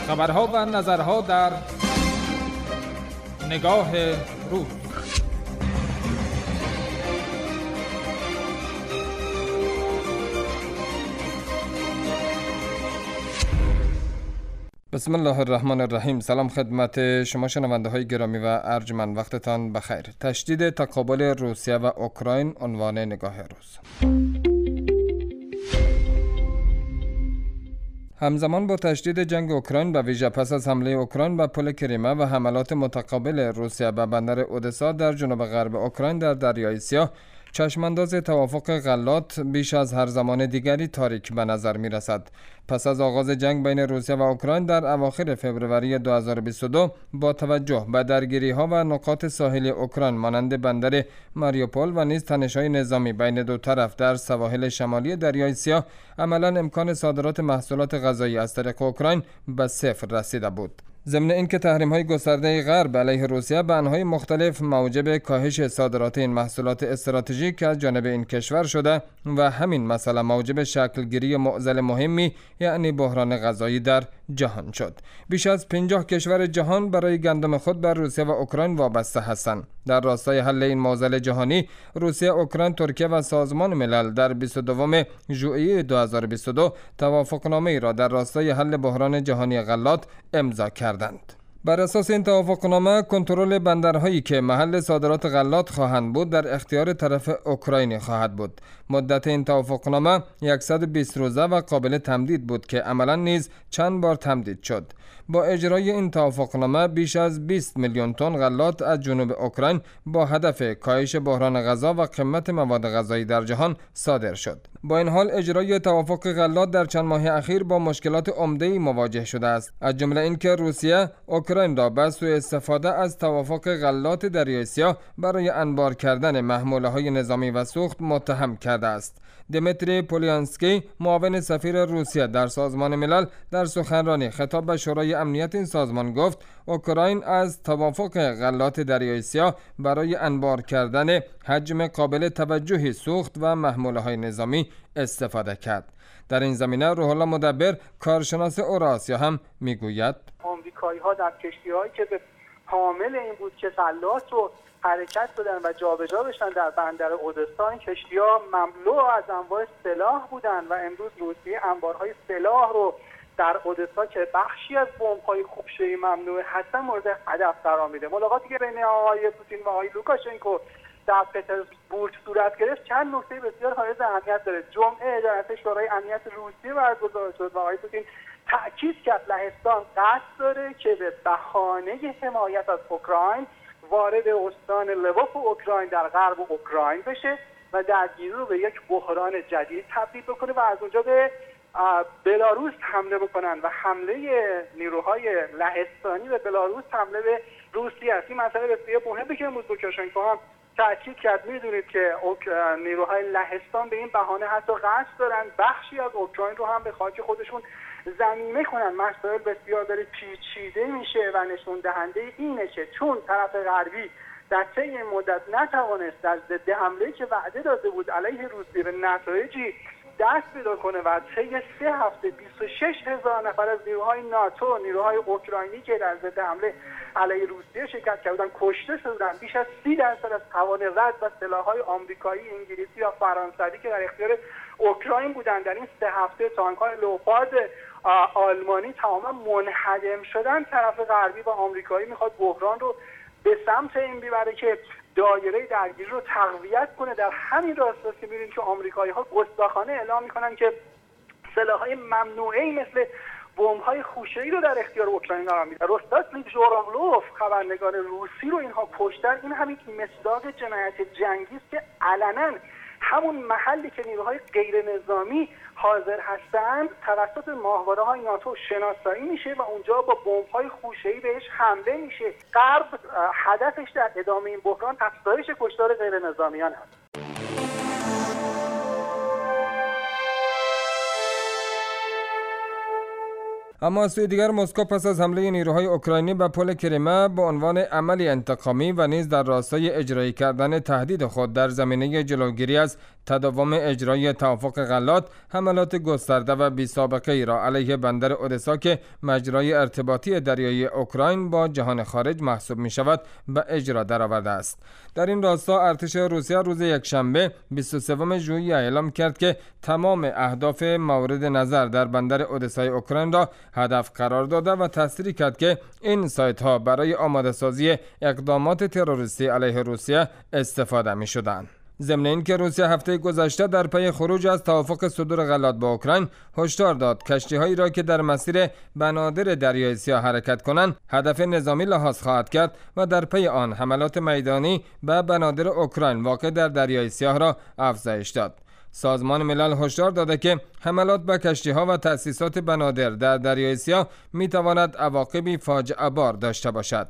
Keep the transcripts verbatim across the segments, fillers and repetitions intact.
خبرها و نظرها در نگاه روز. بسم الله الرحمن الرحیم. سلام خدمت شما شنونده های گرامی و ارجمند، وقتتان بخیر. تشدید تقابل روسیه و اوکراین عنوان نگاه روز. همزمان با تشدید جنگ اوکراین و ویژه پس از حمله اوکراین به پل کریمه و حملات متقابل روسیه به بندر اودسا در جنوب غرب اوکراین در دریای سیاه، چشمانداز توافق غلات بیش از هر زمان دیگری تاریک به نظر می رسد. پس از آغاز جنگ بین روسیه و اوکراین در اواخر فوریه دو هزار و بیست و دو، با توجه به درگیری ها و نقاط ساحلی اوکراین مانند بندر ماریوپول و نیز تنش‌های نظامی بین دو طرف در سواحل شمالی دریای سیاه، عملاً امکان صادرات محصولات غذایی از طریق اوکراین به صفر رسیده بود. ضمن اینکه تحریم‌های گسترده غرب علیه روسیه به انواع مختلف موجب کاهش صادرات این محصولات استراتژیک از جانب این کشور شده و همین مسئله موجب شکلگیری معضل مهمی یعنی بحران غذایی در جهان شد. بیش از پنجاه کشور جهان برای گندم خود بر روسیه و اوکراین وابسته هستند. در راستای حل این معضل جهانی، روسیه، اوکراین، ترکیه و سازمان ملل در بیست و دوم ژوئیه دو هزار و بیست و دو توافقنامه‌ای را در راستای حل بحران جهانی غلات امضا کردند. بر اساس این توافقنامه، کنترل بندرهایی که محل صادرات غلات خواهند بود در اختیار طرف اوکراینی خواهد بود. مدت این توافقنامه صد و بیست روزه و قابل تمدید بود که عملاً نیز چند بار تمدید شد. با اجرای این توافقنامه بیش از بیست میلیون تن غلات از جنوب اوکراین با هدف کاهش بحران غذا و قیمت مواد غذایی در جهان صادر شد. با این حال اجرای توافق غلات در چند ماه اخیر با مشکلات عمده‌ای مواجه شده است، از جمله اینکه روسیه اوکراین را به سوء استفاده از توافق غلات دریای سیاه برای انبار کردن محموله‌های نظامی و سوخت متهم کرده است. دمیتری پولیانسکی، معاون سفیر روسیه در سازمان ملل، در سخنرانی خطاب به شورای امنیت این سازمان گفت اوکراین از توافق غلات دریای سیاه برای انبار کردن حجم قابل توجهی سوخت و محموله‌های نظامی استفاده کرد. در این زمینه روح الله مدبر، کارشناس اوراسیا، هم میگوید آمریکایی‌ها در کشتی‌هایی که به حامل این بود که غلات رو حرکت بدن و جابجا بشن در بندر اودسا، این کشتی‌ها مملو از انواع سلاح بودن و امروز روسیه انبارهای سلاح رو در اودسا که بخشی از بمب‌های خوشه‌ای ممنوع هستن مورد هدف قرار میده. ملاقاتی که بین آقای پوتین و آقای لوکاشنکو در پترزبورگ صورت گرفت چند نکته بسیار حائز اهمیت داره. جمعه جلسه شورای امنیت روسیه برگزار شد و آقای پوتین تأکید کرد لهستان قصد داره که به بهانه حمایت از اوکراین وارد استان لووف اوکراین در غرب اوکراین بشه و درگیری رو به یک بحران جدید تبدیل بکنه و از اونجا به بلاروس حمله بکنن و حمله نیروهای لهستانی به بلاروس حمله به روسیه است. این مسئله بسیار مهمه که امروز لوکاشنکو هم تأکید کرد. میدونید که نیروهای لهستان به این بهانه حتی قصد دارن بخشی از اوکراین رو هم به خاک خودشون ضمیمه کنن. مسائل بسیار داره پیچیده میشه و نشون دهنده اینه که چون طرف غربی در طی این مدت نتوانست در ضد حمله‌ای که وعده داده بود علیه روسیه به نتایجی دست پیدا کنه و طی سه هفته بیست و شش هزار نفر از نیروهای ناتو، نیروهای اوکراینی که در ضد حمله علیه روسیه شرکت کردن کشته شدن. بیش از سی درصد از توان رد و سلاح‌های آمریکایی، انگلیسی یا فرانسوی که در اختیار اوکراین بودن در این سه هفته تانک‌های لئوپارد آلمانی تماما منهدم شدن. طرف غربی و آمریکایی میخواد بحران رو به سمت این ببره که دایره درگیری رو تقویت کنه. در همین راستا که می‌بینید که آمریکایی‌ها گستاخانه اعلام میکنن که سلاح‌های ممنوعه‌ای مثل بمب‌های خوشه‌ای رو در اختیار اوکراین قرار میدن. روستاسلیو ژوراولوف، خبرنگار روسی، رو اینها کشتن. این همین مصداق جنایت جنگی است که علنا همون محلی که نیروهای غیر نظامی حاضر هستند توسط ماهواره‌های ناتو شناسایی میشه و اونجا با بمب‌های خوشه‌ای بهش حمله میشه. غرب هدفش در ادامه این بحران افزایش کشتار غیر نظامیان هست. اما از سوی دیگر مسکو پس از حمله نیروهای اوکراینی به پل کریمه به عنوان عملی انتقامی و نیز در راستای اجرایی کردن تهدید خود در زمینه جلوگیری از تداوم اجرای توافق غلات، حملات گسترده و بی سابقه ای را علیه بندر اودسا که مجرای ارتباطی دریایی اوکراین با جهان خارج محسوب می شود به اجرا درآورده است. در این راستا ارتش روسیه روز یکشنبه بیست و سوم ژوئیه اعلام کرد که تمام اهداف مورد نظر در بندر اودسای اوکراین را هدف قرار داده و تصریح کرد که این سایت ها برای آماده سازی اقدامات تروریستی علیه روسیه استفاده می شدند. ضمن اینکه روسیه هفته گذشته در پی خروج از توافق صدور غلات با اوکراین هشدار داد کشتی‌هایی را که در مسیر بنادر دریای سیاه حرکت کنند هدف نظامی لحاظ خواهد کرد و در پی آن حملات میدانی به بنادر اوکراین واقع در دریای سیاه را افزایش داد. سازمان ملل هشدار داده که حملات به کشتی‌ها و تأسیسات بنادر در دریای سیاه می‌تواند عواقبی فاجعه بار داشته باشد.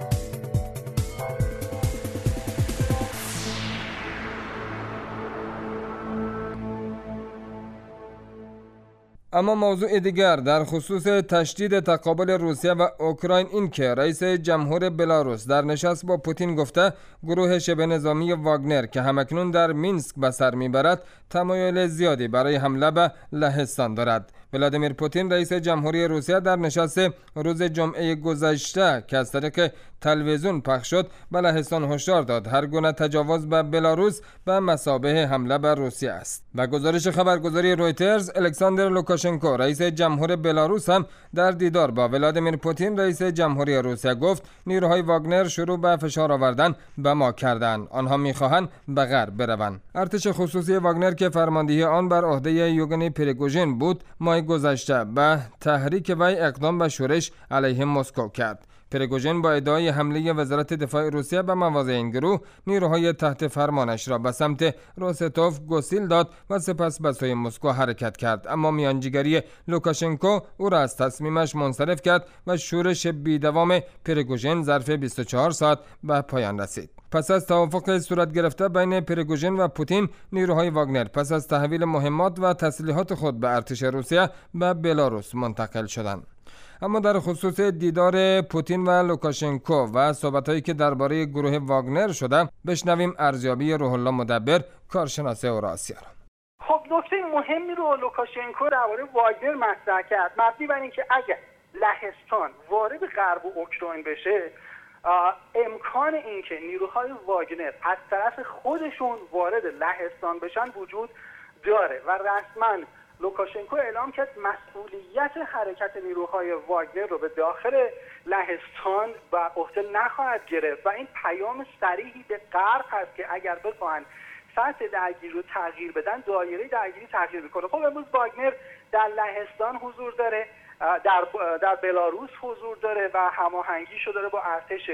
اما موضوع دیگر در خصوص تشدید تقابل روسیه و اوکراین این که رئیس جمهور بلاروس در نشست با پوتین گفته گروه شبه نظامی واگنر که همکنون در مینسک به سر میبرد تمایل زیادی برای حمله به لهستان دارد. ولادیمیر پوتین رئیس جمهوری روسیه در نشست روز جمعه گذشته که از طریق تلویزیون پخش شد به لهستان هشدار داد هر گونه تجاوز به بلاروس به مثابه حمله بر روسیه است. و گزارش خبرگزاری رویترز، الکساندر لوکاشنکو رئیس جمهور بلاروس هم در دیدار با ولادیمیر پوتین رئیس جمهوری روسیه گفت نیروهای واگنر شروع به فشار آوردن به ما کردند. آنها میخواهند به غرب بروند. ارتش خصوصی واگنر که فرماندهی آن بر عهده یوگنی پریگوژین بود ماه گذشته به تحریک وی اقدام به شورش علیه مسکو کرد. پریگوژین با ادعای حمله وزارت دفاع روسیه به مواضع این گروه نیروهای تحت فرمانش را به سمت روستوف گسیل داد و سپس به سوی مسکو حرکت کرد، اما میانجیگری لوکاشنکو او را از تصمیمش منصرف کرد و شورش بی‌دوام پریگوژین ظرف بیست و چهار ساعت به پایان رسید. پس از توافق صورت گرفته بین پریگوژین و پوتین، نیروهای واگنر پس از تحویل مهمات و تسلیحات خود به ارتش روسیه به بلاروس منتقل شدند. اما در خصوص دیدار پوتین و لوکاشنکو و صحبت‌هایی که درباره گروه واگنر شده، بشنویم ارزیابی روح الله مدبر، کارشناس اوراسیا. خب نکته مهمی رو لوکاشنکو درباره واگنر مطرح کرد، مبنی بر اینکه اگر لهستان وارد غرب اوکراین بشه، امکان اینکه نیروهای واگنر از طرف خودشون وارد لهستان بشن وجود داره و رسما لوکاشنکو اعلام کرد مسئولیت حرکت نیروهای واگنر رو به داخل لهستان و عهده نخواهد گرفت و این پیام صریحی به غرب هست که اگر بخواهند سطح درگیری رو تغییر بدن دایره درگیری تغییر میکنه. خب امروز واگنر در لهستان حضور داره، در در بلاروس حضور داره و هماهنگی شده داره با ارتش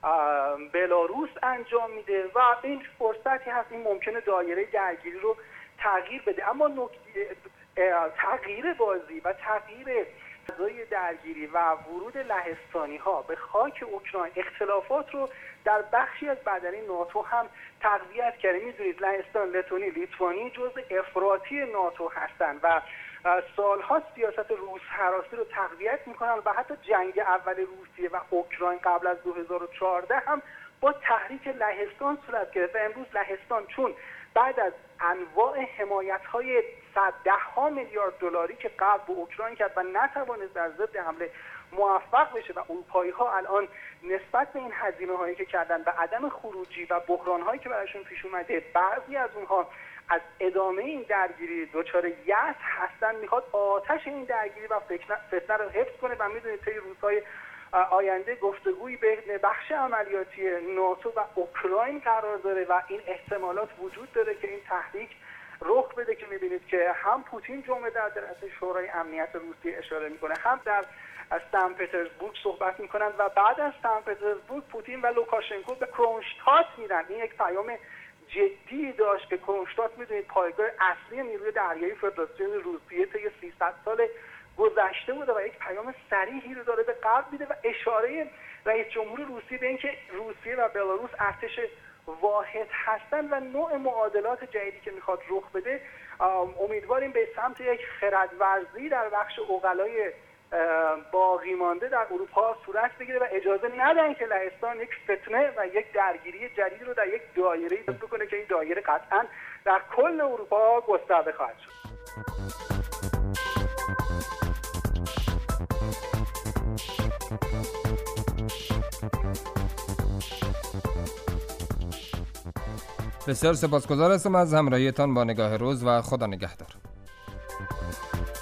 بلاروس انجام میده و این فرصتی هست این ممکنه دایره درگیری رو تغییر بده. اما نکته تغییر بازی و تغییر فضای درگیری و ورود لهستانی ها به خاک اوکراین اختلافات رو در بخشی از بدنه ناتو هم تقویت کرده. میدونید لهستان، لتونی، لیتوانی جزء افراطی ناتو هستند و سالها سیاست روس هراسی رو تقویت میکنن و حتی جنگ اول روسیه و اوکراین قبل از دو هزار و چهارده هم با تحریک لهستان صورت گرفت و امروز لهستان چون بعد از انواع حمایت‌های صد ها میلیارد دلاری که قبل به اوکراین کرد و نتوانست در ضد حمله موفق بشه و اروپایی‌ها الان نسبت به این هزینه‌هایی که کردن و عدم خروجی و بحران‌هایی که براشون پیش اومده بعضی از اونها از ادامه این درگیری دچار یأس هستن، میخواد آتش این درگیری و فتنه رو حفظ کنه و میدونید طی روزهای آینده گفتگویی بین بخش عملیاتی ناتو و اوکراین قرار داره و این احتمالات وجود داره که این تحریک رخ بده که میبینید که هم پوتین جمعه در جلسه شورای امنیت روسیه اشاره میکنه، هم در سن پترزبورگ صحبت میکنن و بعد از سن پترزبورگ پوتین و لوکاشنکو به کرونشتات میرن. این یک پیام جدی داشت که کرونشتات میدونید پایگاه اصلی نیروی دریایی فدراسیون روسیه طی سیصد سال گذشته بوده و یک پیام صریحی رو داره به غرب میده و اشاره رئیس جمهور روسیه به اینکه روسیه و بلاروس ارتش واحد هستن و نوع معادلات جدیدی که میخواد رخ بده. امیدواریم به سمت یک خردورزی در بخش عقلای باقی مانده در اروپا صورت بگیره و اجازه ندن که لهستان یک فتنه و یک درگیری جدید رو در یک دایره ایجاد بکنه که این دایره قطعا در کل اروپا گسترده خواهد شد. بسیار سپاسگزار هستم از همراهیتان با نگاه روز و خدا نگهدار.